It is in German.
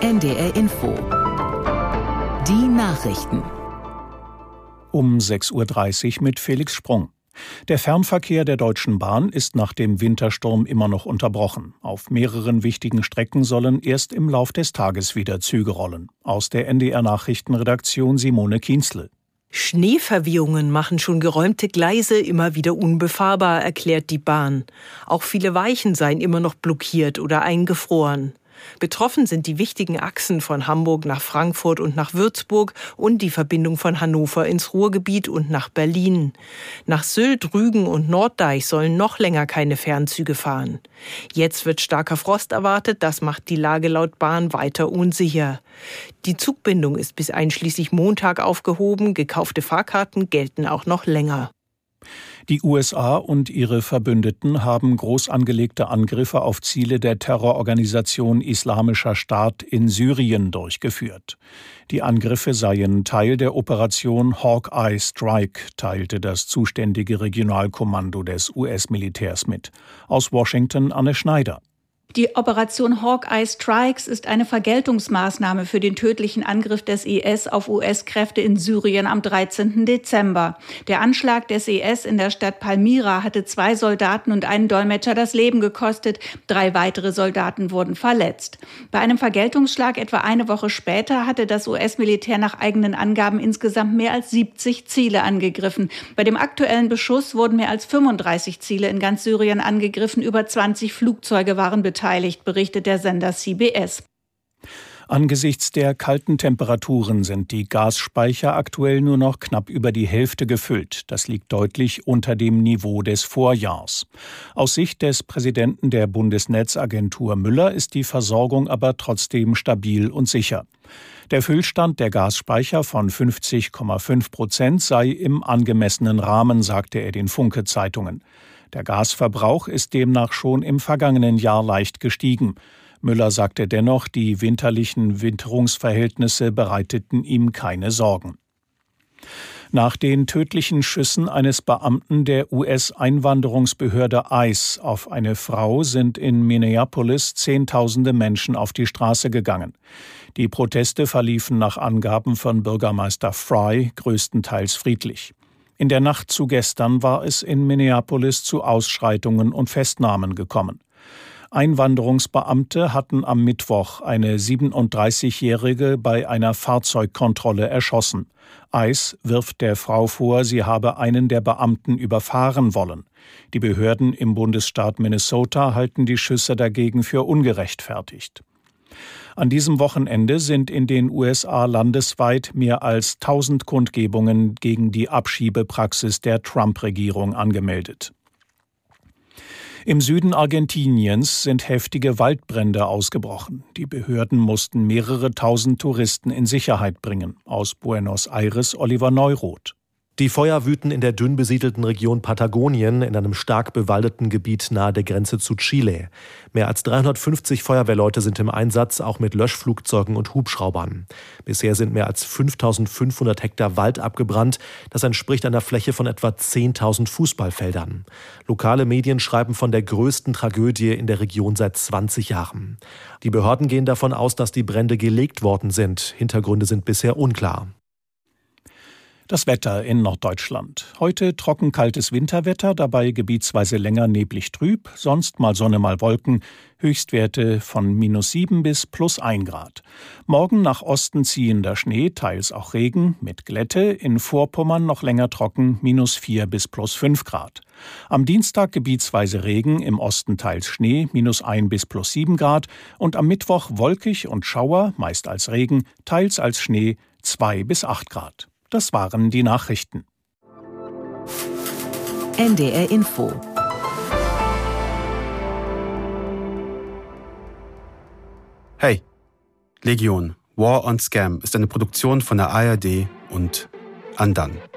NDR Info. Die Nachrichten. Um 6:30 Uhr mit Felix Sprung. Der Fernverkehr der Deutschen Bahn ist nach dem Wintersturm immer noch unterbrochen. Auf mehreren wichtigen Strecken sollen erst im Lauf des Tages wieder Züge rollen. Aus der NDR-Nachrichtenredaktion Simone Kienzle. Schneeverwehungen machen schon geräumte Gleise immer wieder unbefahrbar, erklärt die Bahn. Auch viele Weichen seien immer noch blockiert oder eingefroren. Betroffen sind die wichtigen Achsen von Hamburg nach Frankfurt und nach Würzburg und die Verbindung von Hannover ins Ruhrgebiet und nach Berlin. Nach Sylt, Rügen und Norddeich sollen noch länger keine Fernzüge fahren. Jetzt wird starker Frost erwartet, das macht die Lage laut Bahn weiter unsicher. Die Zugbindung ist bis einschließlich Montag aufgehoben, gekaufte Fahrkarten gelten auch noch länger. Die USA und ihre Verbündeten haben groß angelegte Angriffe auf Ziele der Terrororganisation Islamischer Staat in Syrien durchgeführt. Die Angriffe seien Teil der Operation Hawkeye Strike, teilte das zuständige Regionalkommando des US-Militärs mit. Aus Washington Anne Schneider. Die Operation Hawkeye Strikes ist eine Vergeltungsmaßnahme für den tödlichen Angriff des IS auf US-Kräfte in Syrien am 13. Dezember. Der Anschlag des IS in der Stadt Palmyra hatte 2 Soldaten und einen Dolmetscher das Leben gekostet. 3 weitere Soldaten wurden verletzt. Bei einem Vergeltungsschlag etwa eine Woche später hatte das US-Militär nach eigenen Angaben insgesamt mehr als 70 Ziele angegriffen. Bei dem aktuellen Beschuss wurden mehr als 35 Ziele in ganz Syrien angegriffen. Über 20 Flugzeuge waren beteiligt, berichtet der Sender CBS. Angesichts der kalten Temperaturen sind die Gasspeicher aktuell nur noch knapp über die Hälfte gefüllt. Das liegt deutlich unter dem Niveau des Vorjahrs. Aus Sicht des Präsidenten der Bundesnetzagentur Müller ist die Versorgung aber trotzdem stabil und sicher. Der Füllstand der Gasspeicher von 50,5% sei im angemessenen Rahmen, sagte er den Funke-Zeitungen. Der Gasverbrauch ist demnach schon im vergangenen Jahr leicht gestiegen. Müller sagte dennoch, die winterlichen Witterungsverhältnisse bereiteten ihm keine Sorgen. Nach den tödlichen Schüssen eines Beamten der US-Einwanderungsbehörde ICE auf eine Frau sind in Minneapolis Zehntausende Menschen auf die Straße gegangen. Die Proteste verliefen nach Angaben von Bürgermeister Frey größtenteils friedlich. In der Nacht zu gestern war es in Minneapolis zu Ausschreitungen und Festnahmen gekommen. Einwanderungsbeamte hatten am Mittwoch eine 37-Jährige bei einer Fahrzeugkontrolle erschossen. ICE wirft der Frau vor, sie habe einen der Beamten überfahren wollen. Die Behörden im Bundesstaat Minnesota halten die Schüsse dagegen für ungerechtfertigt. An diesem Wochenende sind in den USA landesweit mehr als 1000 Kundgebungen gegen die Abschiebepraxis der Trump-Regierung angemeldet. Im Süden Argentiniens sind heftige Waldbrände ausgebrochen. Die Behörden mussten mehrere tausend Touristen in Sicherheit bringen. Aus Buenos Aires Oliver Neuroth. Die Feuer wüten in der dünn besiedelten Region Patagonien in einem stark bewaldeten Gebiet nahe der Grenze zu Chile. Mehr als 350 Feuerwehrleute sind im Einsatz, auch mit Löschflugzeugen und Hubschraubern. Bisher sind mehr als 5.500 Hektar Wald abgebrannt. Das entspricht einer Fläche von etwa 10.000 Fußballfeldern. Lokale Medien schreiben von der größten Tragödie in der Region seit 20 Jahren. Die Behörden gehen davon aus, dass die Brände gelegt worden sind. Hintergründe sind bisher unklar. Das Wetter in Norddeutschland. Heute trockenkaltes Winterwetter, dabei gebietsweise länger neblig trüb, sonst mal Sonne, mal Wolken, Höchstwerte von -7 bis +1 Grad. Morgen nach Osten ziehender Schnee, teils auch Regen, mit Glätte, in Vorpommern noch länger trocken, -4 bis +5 Grad. Am Dienstag gebietsweise Regen, im Osten teils Schnee, -1 bis +7 Grad und am Mittwoch wolkig und Schauer, meist als Regen, teils als Schnee, 2 bis 8 Grad. Das waren die Nachrichten. NDR Info. Hey, Legion, War on Scam ist eine Produktion von der ARD und Andan.